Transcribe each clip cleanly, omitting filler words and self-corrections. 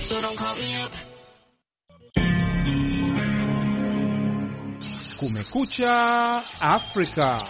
so don't call me up. Kumekucha Afrika.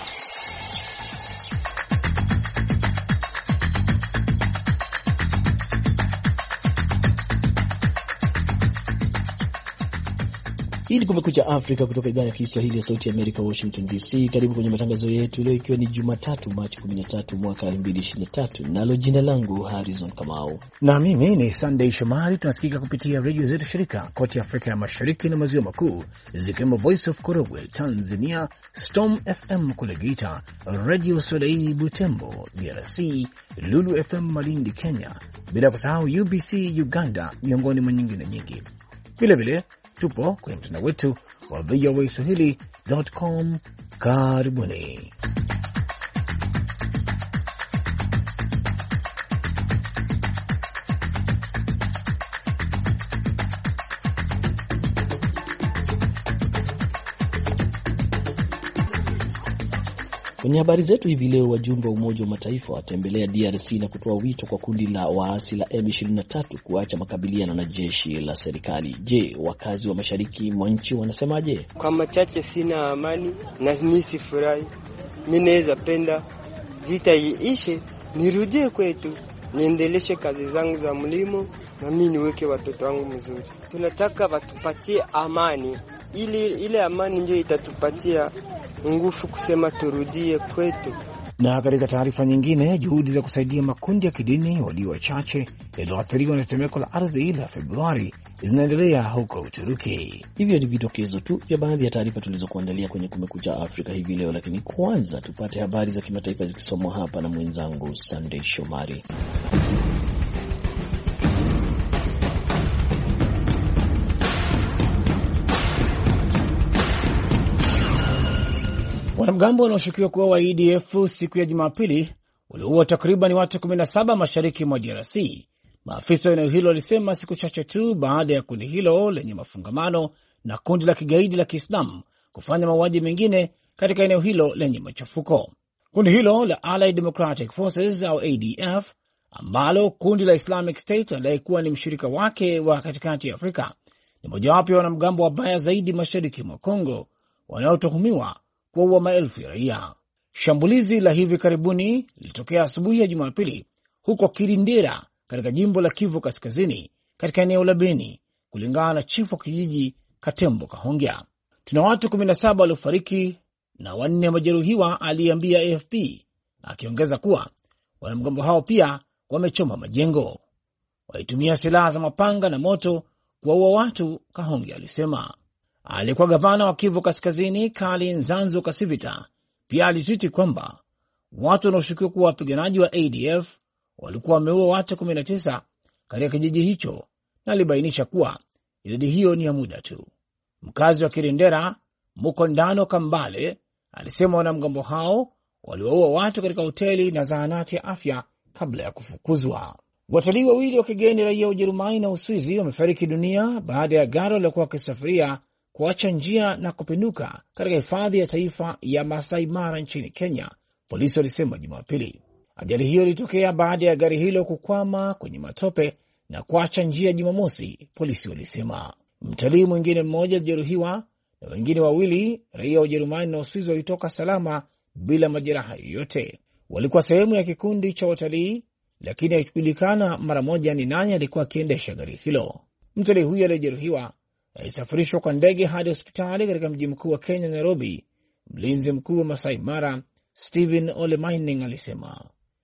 Hii ni Kumekucha Afrika kutoka idhaa ya Kiswahili ya Sauti ya Amerika, Washington DC. Karibu kwenye matangazo yetu leo, ikiwa ni Jumatatu Machi 13 mwaka 2023. Nalo jina langu Harrison Kamau na mimi ni Sunday Shomari. Tunasikika kupitia redio zetu shirika kote Afrika ya Mashariki na Maziwa Makuu, zikiwemo Voice of Korogwe Tanzania, Storm FM kule Geita, Radio Soleil Butembo DRC, Lulu FM Malindi Kenya, bila kusahau UBC Uganda, miongoni mwa nyingine nyingi. Vilevile tupo kwenye mtandao wetu wa voaswahili.com. Karibuni. Kwenye habari zetu hivi leo, wajumbe wa Umoja wa Mataifa watembelea DRC na kutoa wito kwa kundi la waasi la M23 kuacha makabiliano na jeshi la serikali. Je, wakazi wa mashariki mwa nchi wanasemaje? Kwa machache sina amani na nisi furahi. Mimi naweza penda vita iishe, nirudie kwetu, niendeleshe kazi zangu za mlimo na mimi niweke watoto wangu mzuri. Tunataka watupatie amani. Ile amani ndio itatupatia nguvu kusema turudie kwetu. Na katika taarifa nyingine, juhudi za kusaidia makundi ya kidini walio wachache yaliyoathiriwa na tetemeko la ardhi la Februari zinaendelea huko Uturuki. Hivyo ni vidokezo tu vya baadhi ya taarifa tulizokuandalia kwenye Kumekucha Afrika hivi leo, lakini kwanza tupate habari za kimataifa zikisomwa hapa na mwenzangu Sunday Shomari. Wanamgambo wanaoshukiwa kuwa wa EDF siku ya Jumapili waliua takriban watu 17 mashariki mwa DRC. Maafisa wa eneo hilo walisema siku chache tu baada ya kundi hilo lenye mafungamano na kundi la kigaidi la Kiislamu kufanya mauaji mengine katika eneo hilo lenye machafuko. Kundi hilo la Allied Democratic Forces au ADF, ambalo kundi la Islamic State linadai kuwa ni mshirika wake wa katikati ya Afrika, ni mojawapo ya wanamgambo wabaya zaidi mashariki mwa Kongo wanaotuhumiwa kuua maelfu ya raia. Shambulizi la hivi karibuni lilitokea asubuhi ya Jumapili huko Kirindera katika jimbo la Kivu Kaskazini katika eneo la Beni, kulingana na chifu wa kijiji Katembo Kahongya. Tuna watu 17 waliofariki na 4 majeruhiwa, aliambia AFP, akiongeza kuwa wanamgambo hao pia wamechoma majengo. Walitumia silaha za mapanga na moto kuwaua watu, Kahongya alisema. Alikuwa gavana wa Kivu Kaskazini Kali Nzanzu Kasivita pia alitwiti kwamba watu wanaoshukiwa kuwa wapiganaji wa ADF walikuwa wameua watu 19 katika kijiji hicho, na alibainisha kuwa idadi hiyo ni ya muda tu. Mkazi wa Kirindera Mukondano Kambale alisema wanamgambo hao waliwaua watu katika hoteli na zahanati ya afya kabla ya kufukuzwa. Watalii wawili wa kigeni raia wa Ujerumani na Uswizi wamefariki dunia baada ya gari waliokuwa wakisafiria kuacha njia na kupinduka katika hifadhi ya taifa ya Masai Mara nchini Kenya, polisi walisema Jumapili. Ajali hiyo ilitokea baada ya gari hilo kukwama kwenye matope na kuacha njia Jumamosi, polisi walisema. Mtalii mwingine mmoja alijeruhiwa na wengine wawili raia wa Ujerumani na Uswizi walitoka salama bila majeraha yoyote. Walikuwa sehemu ya kikundi cha watalii, lakini haikujulikana mara moja ni nani alikuwa akiendesha gari hilo. Mtalii huyo aliyejeruhiwa alisafirishwa kwa ndege hadi hospitali katika mji mkuu wa Kenya, Nairobi. Mlinzi mkuu wa Masai Mara Stephen Ole Mining alisema.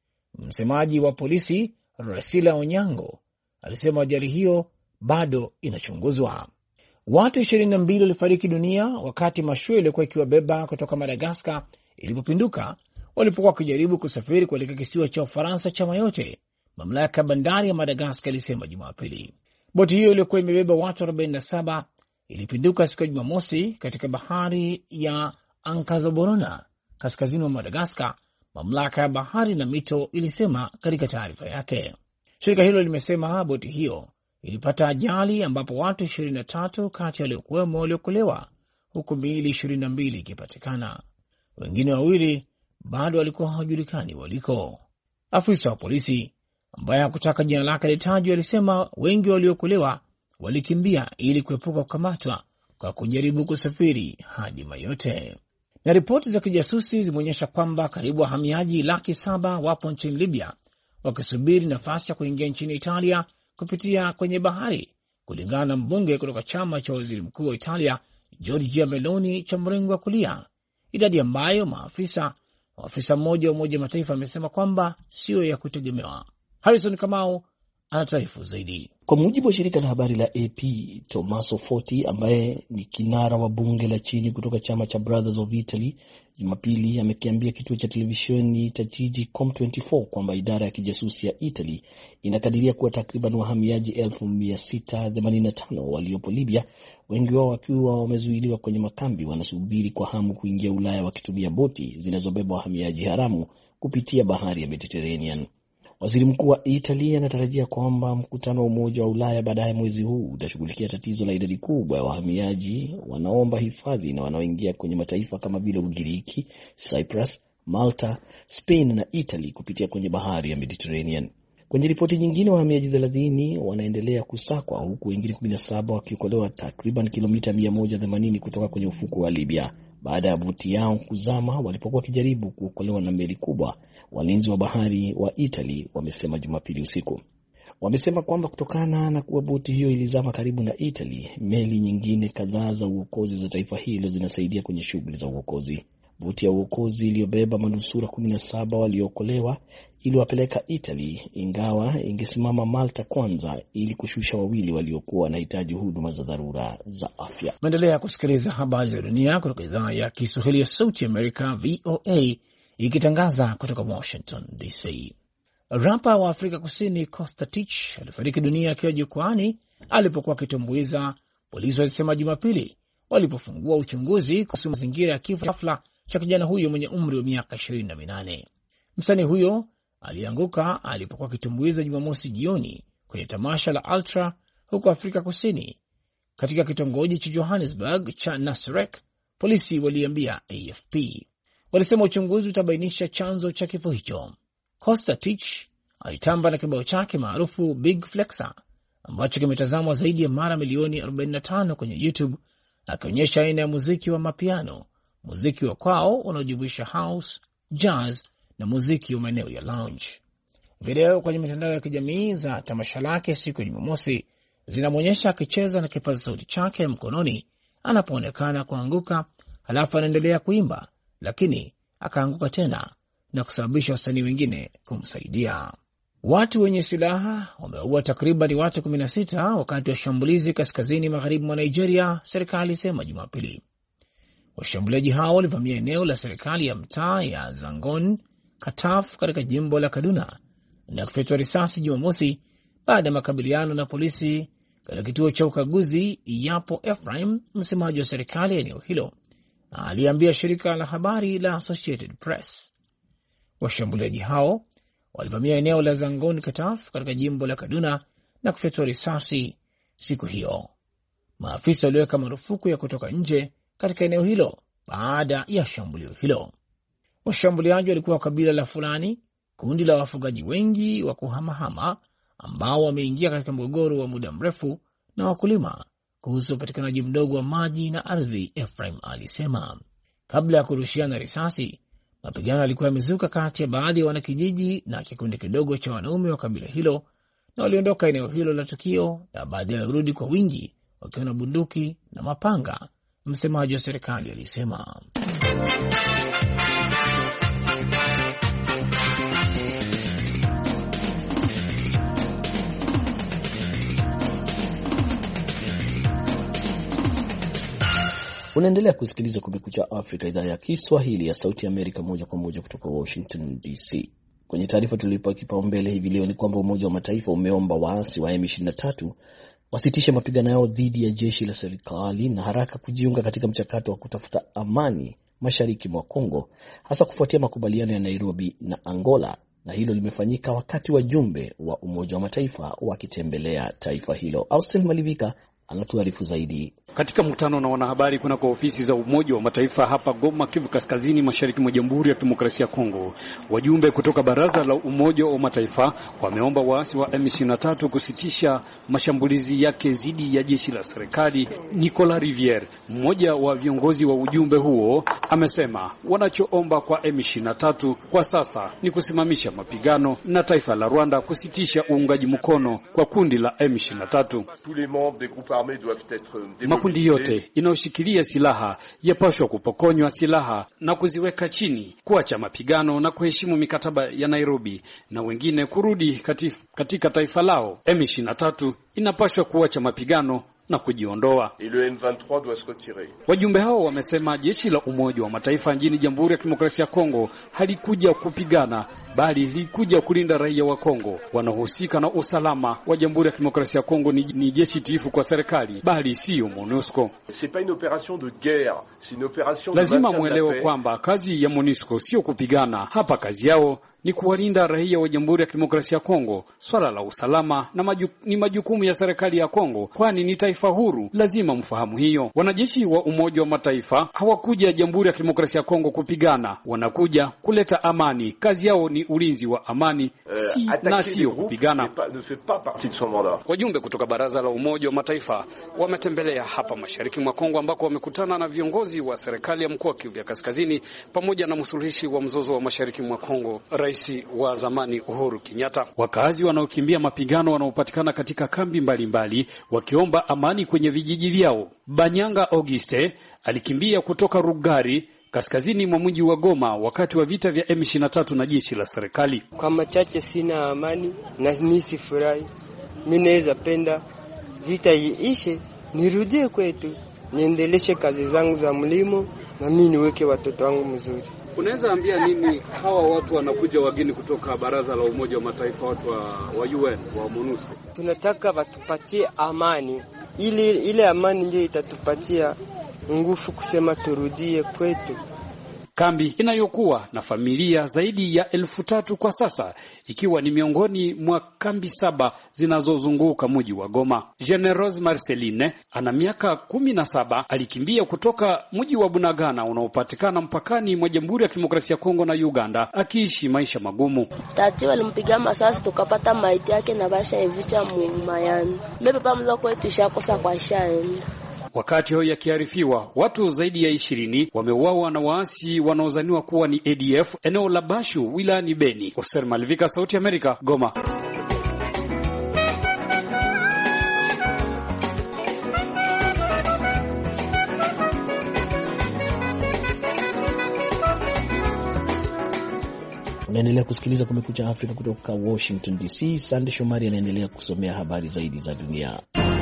Msemaji wa polisi Rasila Onyango alisema ajali hiyo bado inachunguzwa. Watu 22 walifariki dunia wakati mashua iliyokuwa ikiwabeba kutoka Madagaskar ilipopinduka walipokuwa wakijaribu kusafiri kuelekea kisiwa cha Ufaransa cha Mayotte, mamlaka ya bandari ya Madagaskar ilisema Jumapili. Boti hiyo iliyokuwa imebeba watu 47 ilipinduka siku ya Jumamosi katika bahari ya Ankazoborona kaskazini mwa Madagaskar, mamlaka ya bahari na mito ilisema katika taarifa yake. Shirika hilo limesema boti hiyo ilipata ajali ambapo watu 23 kati ya waliokuwemo waliokolewa, huku miili 22 ikipatikana. Wengine wawili bado walikuwa hawajulikani waliko. Afisa wa polisi ambaye hakutaka jina lake litajwa, alisema wengi waliokolewa walikimbia ili kuepuka kukamatwa kwa kujaribu kusafiri hadi Mayotte. Na ripoti za kijasusi zimeonyesha kwamba karibu wahamiaji 700,000 wapo nchini Libya wakisubiri nafasi ya kuingia nchini Italia kupitia kwenye bahari, kulingana na mbunge kutoka chama cha waziri mkuu wa Italia Giorgia Meloni cha mrengo wa kulia, idadi ambayo maafisa mmoja wa Umoja Mataifa amesema kwamba sio ya kutegemewa. Harrison Kamau anataarifu zaidi. Kwa mujibu wa shirika la habari la AP, Tommaso Forti ambaye ni kinara wa bunge la chini kutoka chama cha Brothers of Italy, Jumapili amekiambia kituo cha televisheni cha jiji Com24 kwamba idara ya kijasusi ya Italy inakadiria kuwa takriban wahamiaji 1685 waliopo Libya, wengi wao wakiwa wamezuiliwa kwenye makambi, wanasubiri kwa hamu kuingia Ulaya wakitumia boti zinazobeba wahamiaji haramu kupitia bahari ya Mediterranean. Waziri mkuu wa Italy anatarajia kwamba mkutano wa Umoja wa Ulaya baadaye mwezi huu utashughulikia tatizo la idadi kubwa ya wahamiaji wanaomba hifadhi na wanaoingia kwenye mataifa kama vile Ugiriki, Cyprus, Malta, Spain na Italy kupitia kwenye bahari ya Mediterranean. Kwenye ripoti nyingine, wahamiaji 30 wanaendelea kusakwa huku wengine 17 wakiokolewa takriban kilomita 180 kutoka kwenye ufuko wa Libya baada ya boti yao kuzama walipokuwa wakijaribu kuokolewa na meli kubwa. Walinzi wa bahari wa Italy wamesema Jumapili usiku. Wamesema kwamba kutokana na kuwa boti hiyo ilizama karibu na Italy, meli nyingine kadhaa za uokozi za taifa hilo zinasaidia kwenye shughuli za uokozi. Boti ya uokozi iliyobeba manusura 17 waliokolewa iliwapeleka Italy, ingawa ingesimama Malta kwanza ili kushusha wawili waliokuwa wanahitaji huduma za dharura za afya. Maendelea kusikiliza habari za dunia kutoka idhaa ya Kiswahili ya Sauti Amerika, VOA, ikitangaza kutoka Washington DC. Rapa wa Afrika Kusini Costa Titch alifariki dunia akiwa jukwani alipokuwa akitumbuiza, polisi walisema Jumapili, walipofungua uchunguzi kuhusu mazingira ya kifo ghafla cha kijana huyo mwenye umri wa miaka 28. Msanii huyo alianguka alipokuwa akitumbuiza Jumamosi jioni kwenye tamasha la Ultra huko Afrika Kusini katika kitongoji cha Johannesburg cha Nasrec, polisi waliambia AFP. Walisema uchunguzi utabainisha chanzo cha kifo hicho. Costa Titch alitamba na kibao chake maarufu Big Flexer ambacho kimetazamwa zaidi ya mara milioni 45 kwenye YouTube, akionyesha aina ya muziki wa mapiano, muziki wa kwao unaojumuisha house, jazz na muziki wa maeneo ya lounge. Video kwenye mitandao ya kijamii za tamasha lake siku ya Jumamosi zinamwonyesha akicheza na kipaza sauti chake mkononi anapoonekana kuanguka, halafu anaendelea kuimba, lakini akaanguka tena na kusababisha wasanii wengine kumsaidia. Watu wenye silaha wameua takriban watu 16 wakati wa shambulizi kaskazini magharibi mwa Nigeria, serikali isema Jumapili. Washambuliaji hao walivamia eneo la serikali ya mtaa ya Zangon Kataf katika jimbo la Kaduna na kufyatua risasi Jumamosi baada ya makabiliano na polisi katika kituo cha ukaguzi. Yapo Ephraim, msemaji wa serikali ya eneo hilo, aliambia shirika la habari la Associated Press. Washambuliaji hao walivamia eneo la Zangon Kataf katika jimbo la Kaduna na kufyatua risasi siku hiyo. Maafisa waliweka marufuku ya kutoka nje katika eneo hilo baada ya shambulio hilo. Washambuliaji walikuwa kabila la Fulani, kundi la wafugaji wengi wa kuhamahama ambao wameingia katika mgogoro wa muda mrefu na wakulima kuhusu upatikanaji mdogo wa maji na ardhi, Ephraim alisema. Kabla ya kurushiana risasi, mapigano yalikuwa yamezuka kati ya baadhi ya wanakijiji na kikundi kidogo cha wanaume wa kabila hilo, na waliondoka eneo hilo la tukio na baadaye walirudi kwa wingi wakiwa na bunduki na mapanga, msemaji wa serikali alisema. Unaendelea kusikiliza Kumekucha Afrika, idhaa ya Kiswahili ya Sauti ya Amerika, moja kwa moja kutoka Washington DC. Kwenye taarifa tulipa kipaumbele hivi leo ni kwamba Umoja wa Mataifa umeomba waasi wa M23 wasitishe mapigano yao dhidi ya jeshi la serikali na haraka kujiunga katika mchakato wa kutafuta amani mashariki mwa Kongo, hasa kufuatia makubaliano ya Nairobi na Angola, na hilo limefanyika wakati wajumbe wa Umoja wa Mataifa wakitembelea taifa hilo. Austin Malivika anatuarifu zaidi. Katika mkutano na wanahabari kunako ofisi za Umoja wa Mataifa hapa Goma, Kivu Kaskazini, mashariki mwa Jamhuri ya Kidemokrasia ya Kongo, wajumbe kutoka Baraza la Umoja wa Mataifa wameomba waasi wa M23 kusitisha mashambulizi yake dhidi ya jeshi la serikali. Nicolas Riviere, mmoja wa viongozi wa ujumbe huo, amesema wanachoomba kwa M23 kwa sasa ni kusimamisha mapigano na taifa la Rwanda kusitisha uungaji mkono kwa kundi la M23. Makundi yote inayoshikilia silaha yapaswa kupokonywa silaha na kuziweka chini, kuacha mapigano na kuheshimu mikataba ya Nairobi, na wengine kurudi katika taifa lao. M23 inapaswa kuacha mapigano na kujiondoa. Wajumbe hao wamesema jeshi la Umoja wa Mataifa nchini Jamhuri ya Kidemokrasia ya Kongo halikuja kupigana, bali lilikuja kulinda raia wa Kongo. Wanaohusika na usalama wa Jamhuri ya Kidemokrasia ya Kongo ni jeshi tiifu kwa serikali, bali sio MONUSCO. Lazima muelewe kwamba kazi ya MONUSCO sio kupigana. Hapa kazi yao ni kuwalinda raia wa Jamhuri ya Kidemokrasia ya Kongo. Swala la usalama ni majukumu ya serikali ya Kongo, kwani ni taifa huru. Lazima mfahamu hiyo. Wanajeshi wa Umoja wa Mataifa hawakuja Jamhuri ya Kidemokrasia ya Kongo kupigana, wanakuja kuleta amani. Kazi yao ni ulinzi wa amani, sio kupigana. Wajumbe kutoka Baraza la Umoja wa Mataifa wametembelea hapa mashariki mwa Kongo, ambako wamekutana na viongozi wa serikali ya mkoa wa Kivu Kaskazini pamoja na msuluhishi wa mzozo wa mashariki mwa Kongo, Rais wa zamani Uhuru Kenyatta. Wakazi wanaokimbia mapigano wanaopatikana katika kambi mbalimbali wakiomba amani kwenye vijiji vyao. Banyanga Auguste alikimbia kutoka Rugari kaskazini mwa mji wa Goma wakati wa vita vya M23 na jeshi la serikali. Kwa machache sina amani na nisifurahi. Mimi naweza penda vita iishe, nirudie kwetu, niendeleshe kazi zangu za mlimo na mimi niweke watoto wangu mzuri. Unaweza ambia nini hawa watu wanakuja wageni kutoka Baraza la Umoja wa Mataifa, watu wa UN, wa MONUSCO? Tunataka watupatie amani. Ile amani ndio itatupatia nguvu kusema turudie kwetu. Kambi inayokuwa na familia zaidi ya 3,000 kwa sasa, ikiwa ni miongoni mwa kambi 7 zinazozunguka mji wa Goma. Generose Marceline ana miaka 17, alikimbia kutoka mji wa Bunagana unaopatikana mpakani mwa Jamhuri ya Kidemokrasia ya Kongo na Uganda, akiishi maisha magumu. Tati walimpiga masasi tukapata maiti yake na basha evicha mumayani. Mbebe pamoja kwetu shakosa kwa shaenda. Wakati huo yakiarifiwa, watu zaidi ya 20 wameuawa na waasi wanaozaniwa kuwa ni ADF eneo la Bashu wilayani Beni. Oser Malvika, Sauti ya Amerika, Goma. Unaendelea kusikiliza Kumekucha Afrika kutoka Washington DC. Sande Shomari anaendelea kusomea habari zaidi za dunia.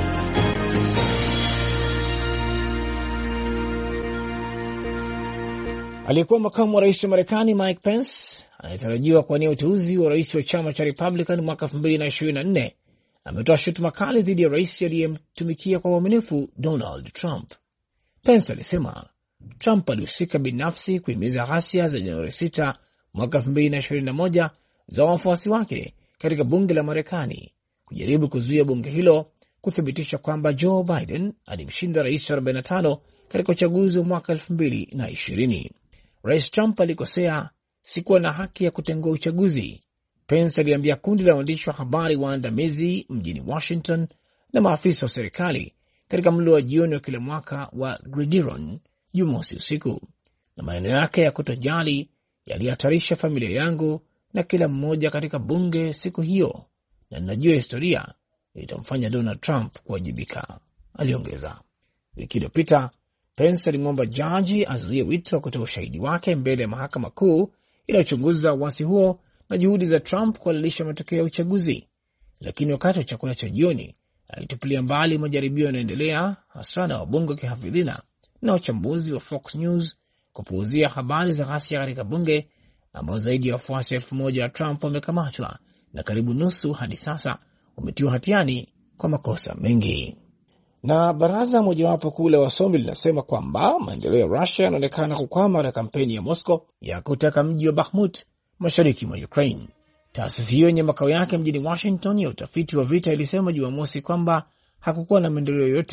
Aliyekuwa makamu wa rais wa Marekani Mike Pence anayetarajiwa kuwania uteuzi wa rais wa chama cha Republican mwaka 2024 ametoa shutuma kali dhidi ya rais aliyemtumikia kwa uaminifu Donald Trump. Pence alisema Trump alihusika binafsi kuhimiza ghasia za Januari 6 mwaka 2021 za wafuasi wake katika bunge la Marekani, kujaribu kuzuia bunge hilo kuthibitisha kwamba Joe Biden alimshinda rais wa 45 katika uchaguzi wa mwaka 2020. Rais Trump alikosea, sikuwa na haki ya kutengua uchaguzi, Pence aliambia kundi la waandishi wa habari waandamizi mjini Washington na maafisa wa serikali katika mlo wa jioni wa kila mwaka wa Gridiron Jumamosi usiku. Na maneno yake ya kutojali yalihatarisha familia yangu na kila mmoja katika bunge siku hiyo, na ninajua historia itamfanya Donald Trump kuwajibika, aliongeza. Wiki iliyopita Pence alimwomba jaji azuie wito wa kutoa ushahidi wake mbele ya mahakama kuu inayochunguza uasi huo na juhudi za Trump kuhalalisha matokeo ya uchaguzi. Lakini wakati wa chakula cha jioni alitupilia mbali majaribio yanayoendelea, hasa na wabunge wa kihafidhina na wachambuzi wa Fox News, kupuuzia habari za ghasia katika bunge, ambao zaidi ya wafuasi 1,000 wa Trump wamekamatwa na karibu nusu hadi sasa wametiwa hatiani kwa makosa mengi. Na baraza mojawapo kuu la wasomi linasema kwamba maendeleo ya Russia yanaonekana kukwama na kampeni ya Moscow ya kutaka mji wa Bakhmut mashariki mwa Ukraine. Taasisi hiyo yenye makao yake mjini Washington ya utafiti wa vita ilisema Jumamosi kwamba hakukuwa na maendeleo yoyote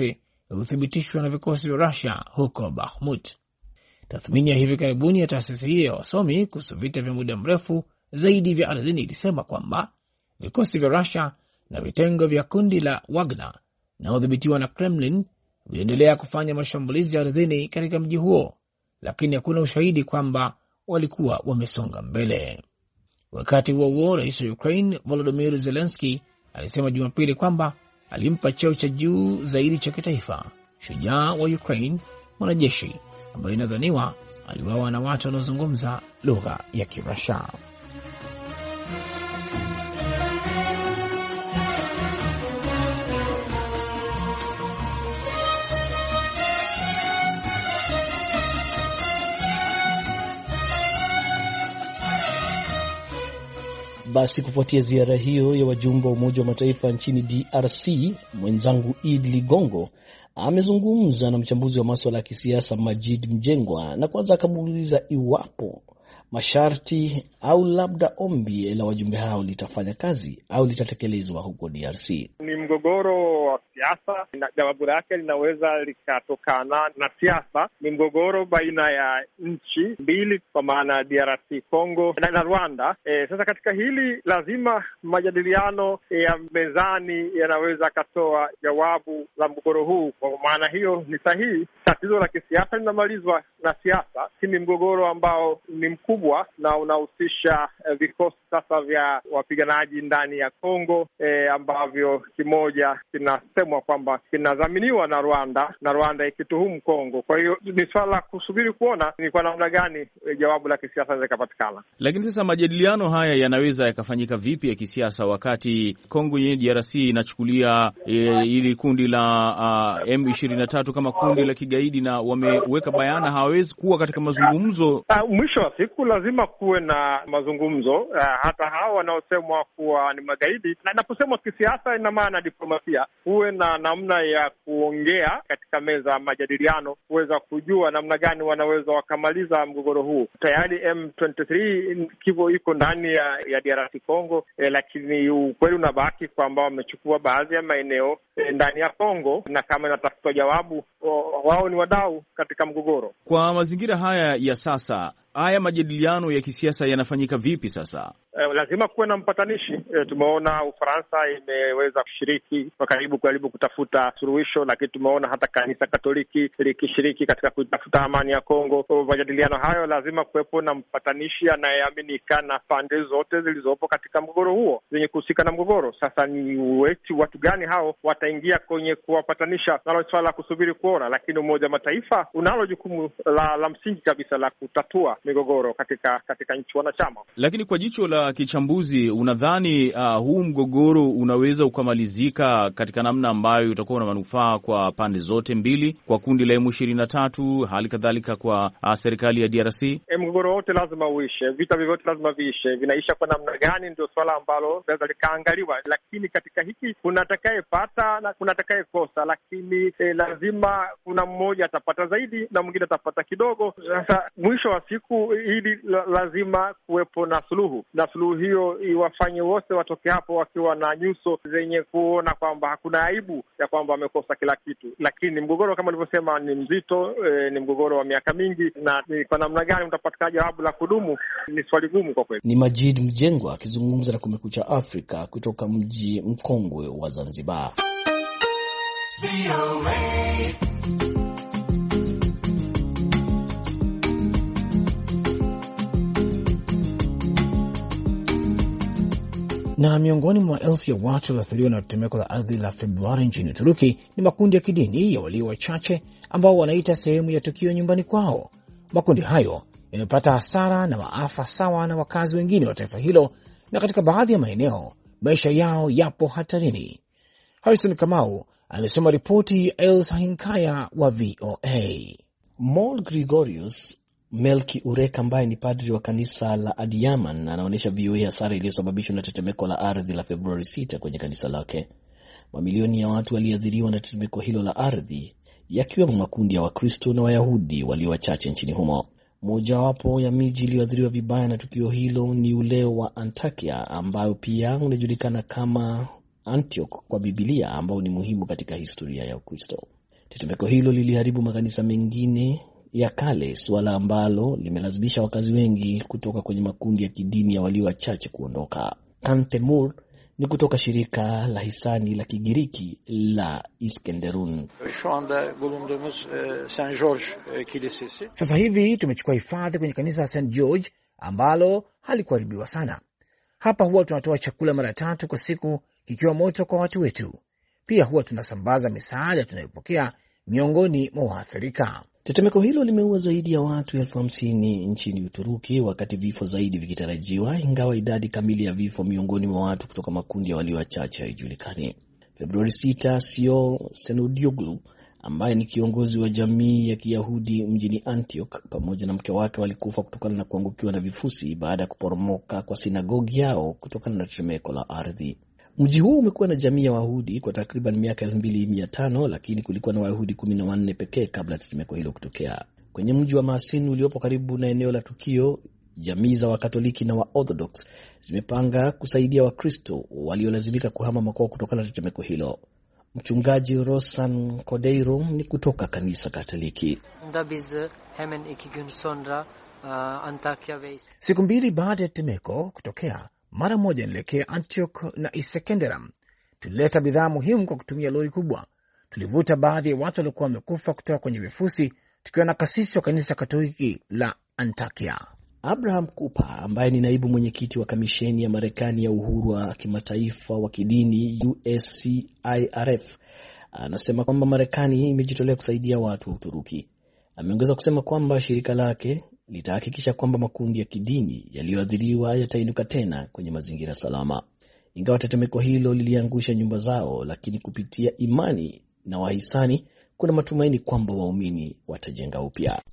ulithibitishwa na vikosi vya Russia huko Bakhmut. Tathmini ya hivi karibuni ya taasisi hiyo ya wasomi kuhusu vita vya muda mrefu zaidi vya ardhini ilisema kwamba vikosi vya Russia na vitengo vya kundi la Wagner na udhibitiwa na Kremlin viliendelea kufanya mashambulizi ya ardhini katika mji huo, lakini hakuna ushahidi kwamba walikuwa wamesonga mbele. Wakati huo huo, rais wa Ukraine Volodymyr Zelensky alisema Jumapili kwamba alimpa cheo cha juu zaidi cha kitaifa shujaa wa Ukraine, mwanajeshi ambaye inadhaniwa aliuawa na watu wanaozungumza lugha ya Kirasha. Basi kufuatia ziara hiyo ya wajumbe wa Umoja wa Mataifa nchini DRC, mwenzangu Id Ligongo amezungumza na mchambuzi wa masuala ya kisiasa Majid Mjengwa, na kwanza akamuuliza iwapo masharti au labda ombi la wajumbe hao litafanya kazi au litatekelezwa huko DRC. Ni mgogoro wa siasa na jawabu lake linaweza likatokana na siasa. Ni mgogoro baina ya nchi mbili, kwa maana DRC Congo na Rwanda. Sasa katika hili lazima majadiliano ya mezani yanaweza katoa jawabu la mgogoro huu. Kwa maana hiyo ni sahihi, tatizo la kisiasa linamalizwa na siasa. Ni mgogoro ambao ni mkubwa na unahusisha vikosi sasa vya wapiganaji ndani ya Kongo, ambavyo kimoja kinasemwa kwamba kinadhaminiwa na Rwanda ikituhumu Kongo. Kwa hiyo ni swala la kusubiri kuona ni kwa namna gani jawabu la kisiasa linaweza kupatikana. Lakini sasa majadiliano haya yanaweza yakafanyika vipi ya kisiasa wakati Kongo yenyewe DRC inachukulia ili kundi la M23 kama kundi la kigaidi na wameweka bayana hawawezi kuwa katika mazungumzo? Mwisho wa siku lazima kuwe na mazungumzo. Hata hao wanaosemwa kuwa ni magaidi, na naposemwa kisiasa ina maana diplomasia, kuwe na namna ya kuongea katika meza majadiliano, kuweza kujua namna gani wanaweza wakamaliza mgogoro huu. Tayari M23 kivo iko ndani ya DRC Congo, lakini ukweli unabaki kwamba wamechukua baadhi ya maeneo ndani ya Congo, na kama inatafutwa jawabu, wao ni wadau katika mgogoro. Kwa mazingira haya ya sasa, haya majadiliano ya kisiasa yanafanyika vipi sasa? Lazima kuwe na mpatanishi. Tumeona Ufaransa imeweza kushiriki kwa karibu kutafuta suluhisho, lakini tumeona hata kanisa Katoliki likishiriki katika kutafuta amani ya Kongo. Kwa majadiliano hayo lazima kuwepo na mpatanishi anayeaminika na pande zote zilizopo katika mgogoro huo, zenye kuhusika na mgogoro. Sasa ni watu gani hao wataingia kwenye kuwapatanisha, nalo swala la kusubiri kuona, lakini Umoja wa Mataifa unalo jukumu la msingi kabisa la kutatua migogoro katika nchi wanachama. Lakini kwa jicho la kichambuzi, unadhani huu mgogoro unaweza ukamalizika katika namna ambayo utakuwa na manufaa kwa pande zote mbili, kwa kundi la M23 hali kadhalika kwa serikali ya DRC? Mgogoro wote lazima uishe, vita vyote lazima viishe. Vinaisha kwa namna gani ndio swala ambalo lazima likaangaliwa, lakini katika hiki kuna atakayepata na kuna atakayekosa, lakini lazima kuna mmoja atapata zaidi na mwingine atapata kidogo. Sasa mwisho wa siku hili lazima kuwepo na suluhu, na suluhu hiyo iwafanye wote watoke hapo wakiwa na nyuso zenye kuona kwamba hakuna aibu ya kwamba wamekosa kila kitu. Lakini mgogoro kama nilivyosema ni mzito, ni mgogoro wa miaka mingi, na ni kwa namna gani mtapatikana jawabu la kudumu ni swali gumu kwa kweli. Ni Majid Mjengwa akizungumza na Kumekucha Afrika kutoka mji mkongwe wa Zanzibar. Na miongoni mwa elfu ya watu walioathiriwa na tetemeko la ardhi la Februari nchini Uturuki ni makundi ya kidini ya walio wachache ambao wanaita sehemu ya tukio nyumbani kwao. Makundi hayo yamepata hasara na maafa sawa na wakazi wengine wa taifa hilo, na katika baadhi ya maeneo maisha yao yapo hatarini. Harrison Kamau alisoma ripoti ya Els Hinkaya wa VOA. Mol Gregorius Melki Ureka ambaye ni padri wa kanisa la Adiyaman anaonyesha VOA hasara iliyosababishwa na tetemeko la ardhi la Februari 6 kwenye kanisa lake. Mamilioni ya watu waliathiriwa na tetemeko hilo la ardhi, yakiwemo makundi ya Wakristo na Wayahudi walio wachache nchini humo. Mojawapo ya miji iliyoathiriwa vibaya na tukio hilo ni ule wa Antakya, ambayo pia unajulikana kama Antioch kwa Biblia, ambao ni muhimu katika historia ya Ukristo. Tetemeko hilo liliharibu makanisa mengine ya kale, suala ambalo limelazimisha wakazi wengi kutoka kwenye makundi ya kidini ya walio wachache kuondoka. Kantemur ni kutoka shirika la hisani la Kigiriki la Iskenderun. Sasa hivi tumechukua hifadhi kwenye kanisa la St. George ambalo halikuharibiwa sana. Hapa huwa tunatoa chakula mara 3 kwa siku kikiwa moto kwa watu wetu. Pia huwa tunasambaza misaada tunayopokea miongoni mwa waathirika. Tetemeko hilo limeua zaidi ya watu 50,000 nchini Uturuki, wakati vifo zaidi vikitarajiwa, ingawa idadi kamili ya vifo miongoni mwa watu kutoka makundi ya walio wachache haijulikani. Februari 6, Sio Senodioglu ambaye ni kiongozi wa jamii ya Kiyahudi mjini Antioch pamoja na mke wake walikufa kutokana na kuangukiwa na vifusi baada ya kuporomoka kwa sinagogi yao kutokana na tetemeko la ardhi. Mji huu umekuwa na jamii ya Wayahudi kwa takriban miaka 2500, lakini kulikuwa na Wayahudi 14 pekee kabla ya tetemeko hilo kutokea. Kwenye mji wa Mersin uliopo karibu na eneo la tukio, jamii za Wakatoliki na Waorthodox zimepanga kusaidia Wakristo waliolazimika kuhama makwao kutokana na tetemeko hilo. Mchungaji Rosan Kodeiro ni kutoka kanisa Katoliki. Siku 2 baada ya tetemeko kutokea, mara moja nilekea Antioch na Iskenderun. Tulileta bidhaa muhimu kwa kutumia lori kubwa. Tulivuta baadhi ya watu waliokuwa wamekufa kutoka kwenye vifusi tukiwa na kasisi wa kanisa Katoliki la Antakya. Abraham Cooper ambaye ni naibu mwenyekiti wa kamisheni ya Marekani ya uhuru wa kimataifa wa kidini USCIRF anasema kwamba Marekani imejitolea kusaidia watu wa Uturuki. Ameongeza kusema kwamba shirika lake litahakikisha kwamba makundi ya kidini yaliyoathiriwa yatainuka tena kwenye mazingira salama. Ingawa tetemeko hilo liliangusha nyumba zao, lakini kupitia imani na wahisani kuna matumaini kwamba waumini watajenga upya.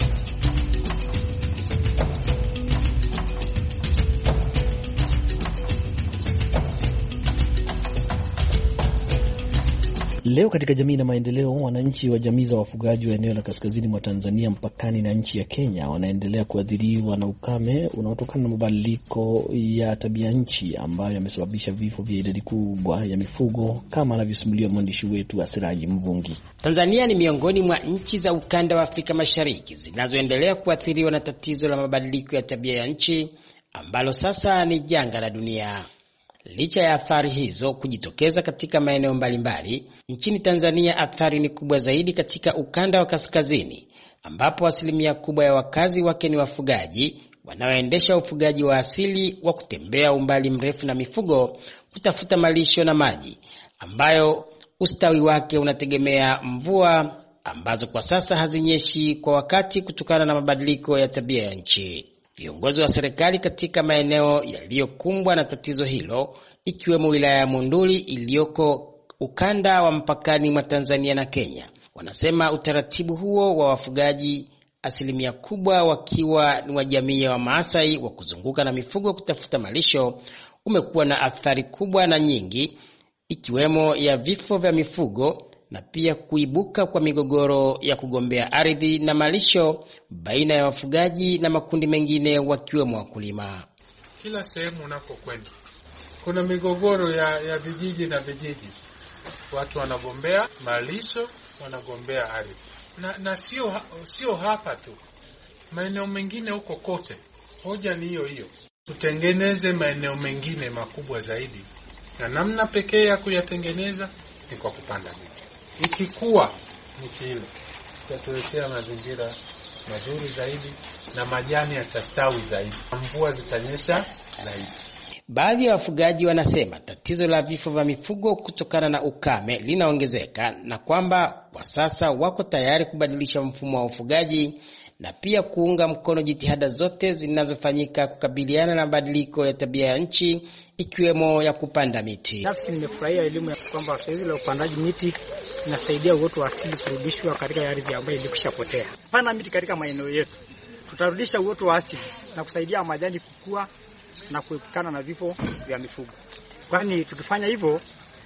Leo katika jamii na maendeleo, wananchi wa jamii za wafugaji wa eneo la kaskazini mwa Tanzania mpakani na nchi ya Kenya wanaendelea kuathiriwa na ukame unaotokana na mabadiliko ya tabia nchi ambayo yamesababisha vifo vya idadi kubwa ya mifugo, kama anavyosimulia mwandishi wetu Asiraji Mvungi. Tanzania ni miongoni mwa nchi za ukanda wa Afrika Mashariki zinazoendelea kuathiriwa na tatizo la mabadiliko ya tabia ya nchi ambalo sasa ni janga la dunia. Licha ya athari hizo kujitokeza katika maeneo mbalimbali, nchini Tanzania athari ni kubwa zaidi katika ukanda wa kaskazini, ambapo asilimia kubwa ya wakazi wake ni wafugaji wanaoendesha ufugaji wa asili wa kutembea umbali mrefu na mifugo kutafuta malisho na maji, ambayo ustawi wake unategemea mvua ambazo kwa sasa hazinyeshi kwa wakati kutokana na mabadiliko ya tabia ya nchi. Viongozi wa serikali katika maeneo yaliyokumbwa na tatizo hilo, ikiwemo wilaya ya Monduli iliyoko ukanda wa mpakani mwa Tanzania na Kenya, wanasema utaratibu huo wa wafugaji, asilimia kubwa wakiwa ni wa jamii ya Wamaasai wa kuzunguka na mifugo kutafuta malisho, umekuwa na athari kubwa na nyingi, ikiwemo ya vifo vya mifugo na pia kuibuka kwa migogoro ya kugombea ardhi na malisho baina ya wafugaji na makundi mengine wakiwemo wakulima. Kila sehemu unapokwenda kuna migogoro ya vijiji na vijiji. Watu wanagombea malisho, wanagombea ardhi. Na sio hapa tu. Maeneo mengine huko kote. Hoja ni hiyo hiyo. Tutengeneze maeneo mengine makubwa zaidi. Na namna pekee ya kuyatengeneza ni kwa kupanda miti. Ikikuwa miti ile itatuletea mazingira mazuri zaidi na majani yatastawi zaidi. Mvua zitanyesha zaidi. Baadhi ya wafugaji wanasema tatizo la vifo vya mifugo kutokana na ukame linaongezeka na kwamba kwa sasa wako tayari kubadilisha mfumo wa ufugaji na pia kuunga mkono jitihada zote zinazofanyika kukabiliana na mabadiliko ya tabia ya nchi, ikiwemo ya kupanda miti. Nafsi nimefurahia elimu ya kwamba zoezi la upandaji miti inasaidia uoto wa asili kurudishwa katika ardhi ambayo ilikwishapotea. Panda miti katika maeneo yetu, tutarudisha uoto wa asili na kusaidia majani kukua na kuepukana na vifo vya mifugo. Kwani tukifanya hivyo,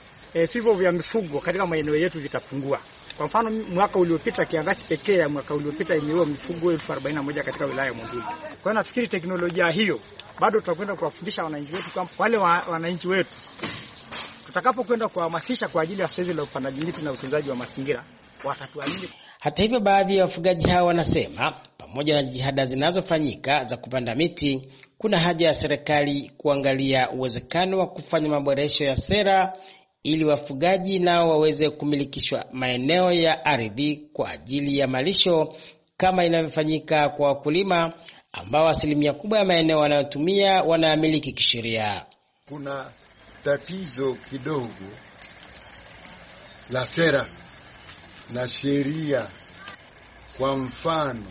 vifo vya mifugo katika maeneo yetu vitapungua. Kwa mfano mwaka uliopita, kiangazi pekee ya mwaka uliopita imeua mifugo 41,000 katika wilaya ya Monduli. Kwa hiyo nafikiri teknolojia hiyo bado tutakwenda kuwafundisha wananchi wetu, kwamba wale wananchi wetu Tutakapokwenda kuhamasisha kwa ajili ya zoezi la upandaji miti na utunzaji wa mazingira, watatuamini. Hata hivyo, baadhi ya wafugaji hao wanasema pamoja na jitihada zinazofanyika za kupanda miti, kuna haja ya serikali kuangalia uwezekano wa kufanya maboresho ya sera ili wafugaji nao waweze kumilikishwa maeneo ya ardhi kwa ajili ya malisho kama inavyofanyika kwa wakulima ambao asilimia kubwa ya maeneo wanayotumia wanamiliki kisheria. Kuna tatizo kidogo la sera na sheria. Kwa mfano,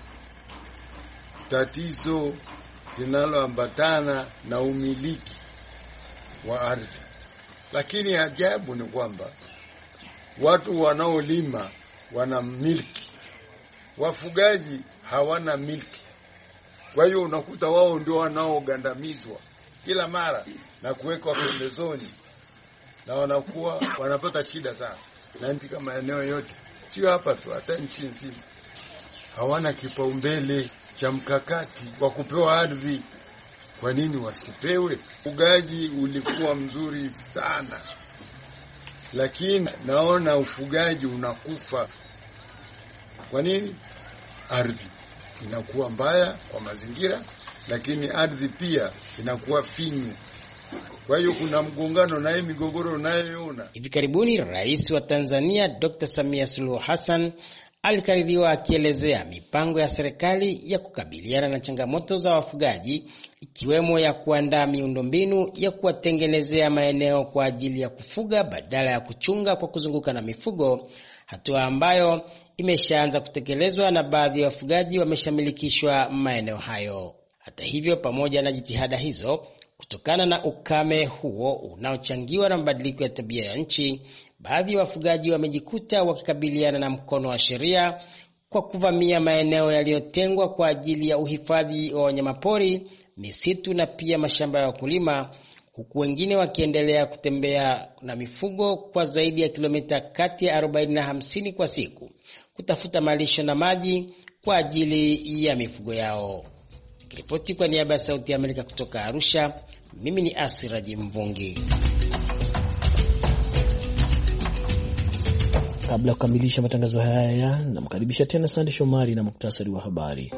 tatizo linaloambatana na umiliki wa ardhi. Lakini ajabu ni kwamba watu wanaolima wana milki, wafugaji hawana milki. Kwa hiyo unakuta wao ndio wanaogandamizwa kila mara na kuwekwa pembezoni, na wanakuwa wanapata shida sana. Na nchi kama eneo yote, sio hapa tu, hata nchi nzima hawana kipaumbele cha mkakati wa kupewa ardhi. Kwa nini wasipewe? Ufugaji ulikuwa mzuri sana, lakini naona ufugaji unakufa. Kwa nini? Ardhi inakuwa mbaya kwa mazingira, lakini ardhi pia inakuwa finyu. Kwa hiyo kuna mgongano na hii migogoro unayoona. Hivi karibuni Rais wa Tanzania Dr. Samia Suluhu Hassan alikaririwa akielezea mipango ya serikali ya kukabiliana na changamoto za wafugaji, ikiwemo ya kuandaa miundombinu ya kuwatengenezea maeneo kwa ajili ya kufuga badala ya kuchunga kwa kuzunguka na mifugo, hatua ambayo imeshaanza kutekelezwa na baadhi ya wafugaji wameshamilikishwa maeneo hayo. Hata hivyo, pamoja na jitihada hizo, kutokana na ukame huo unaochangiwa na mabadiliko ya tabia ya nchi, baadhi ya wafugaji wamejikuta wakikabiliana na mkono wa sheria kwa kuvamia maeneo yaliyotengwa kwa ajili ya uhifadhi wa wanyamapori, misitu na pia mashamba ya wakulima, huku wengine wakiendelea kutembea na mifugo kwa zaidi ya kilomita kati ya 40 na 50 kwa siku kutafuta malisho na maji kwa ajili ya mifugo yao. Ripoti kwa niaba ya Sauti ya Amerika kutoka Arusha, mimi ni Asiraji Mvungi. Kabla ya kukamilisha matangazo haya, namkaribisha tena Sande Shomari na muktasari wa habari.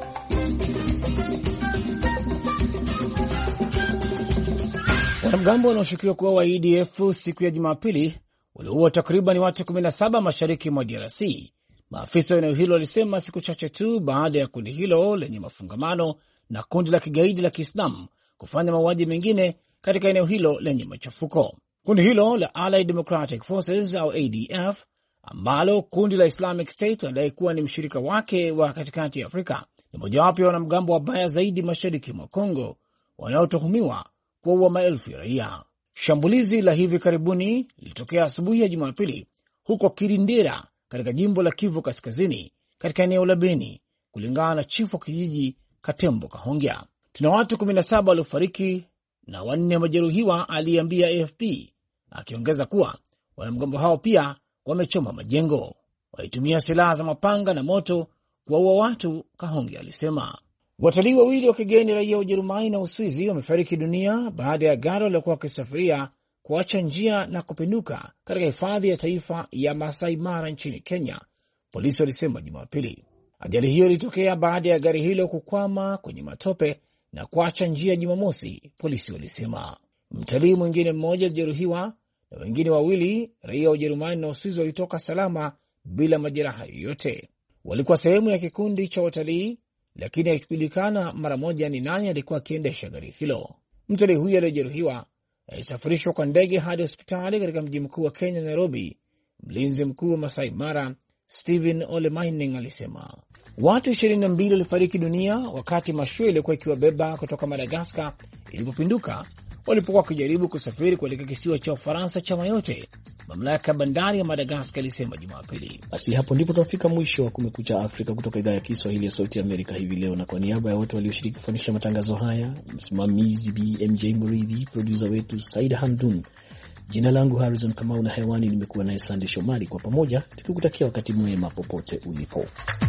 Wanamgambo wanaoshukiwa kuwa wa ADF siku ya Jumapili waliua takriban watu 17 mashariki mwa DRC. Maafisa wa eneo hilo walisema siku chache tu baada ya kundi hilo lenye mafungamano na kundi la kigaidi la Kiislamu kufanya mauaji mengine katika eneo hilo lenye machafuko. Kundi hilo la Allied Democratic Forces au ADF, ambalo kundi la Islamic State wanadai kuwa ni mshirika wake wa katikati ya Afrika, ni mojawapo ya wanamgambo wabaya zaidi mashariki mwa Kongo wanaotuhumiwa kuua maelfu ya raia. Shambulizi la hivi karibuni lilitokea asubuhi ya Jumapili huko Kirindera katika jimbo la Kivu Kaskazini katika eneo la Beni, kulingana na chifu wa kijiji Katembo Kahongya. Tuna watu 17 waliofariki na 4 wamejeruhiwa, aliambia AFP, akiongeza kuwa wanamgambo hao pia wamechoma majengo. Walitumia silaha za mapanga na moto kuwaua watu, Kahongya alisema. Watalii wawili wa kigeni raia wa Ujerumani na Uswizi wamefariki dunia baada ya gari waliokuwa wakisafiria kuacha njia na kupinduka katika hifadhi ya taifa ya Masai Mara nchini Kenya, polisi walisema Jumapili. Ajali hiyo ilitokea baada ya gari hilo kukwama kwenye matope na kuacha njia Jumamosi, polisi walisema. Mtalii mwingine mmoja alijeruhiwa na wengine wawili raia wa Ujerumani na Uswizi walitoka salama bila majeraha yoyote. Walikuwa sehemu ya kikundi cha watalii, lakini haikujulikana mara moja ni nani alikuwa akiendesha gari hilo. Mtalii huyo aliyejeruhiwa alisafirishwa kwa ndege hadi hospitali katika mji mkuu wa Kenya, Nairobi. Mlinzi mkuu wa Masai Mara Stephen Ole Mining alisema watu 22 walifariki dunia wakati mashua iliyokuwa ikiwabeba kutoka Madagaskar ilipopinduka walipokuwa wakijaribu kusafiri kuelekea kisiwa cha Ufaransa cha Mayotte, mamlaka ya bandari ya Madagaskar ilisema Jumapili. Basi hapo ndipo tunafika mwisho wa Kumekucha Afrika kutoka idhaa ya Kiswahili ya Sauti ya Amerika hivi leo, na kwa niaba ya wote walioshiriki kufanikisha matangazo haya, msimamizi BMJ Muridhi, producer wetu Saida Hamdun, jina langu Harrison Kamau na hewani nimekuwa naye Sande Shomari, kwa pamoja tukikutakia wakati mwema popote ulipo.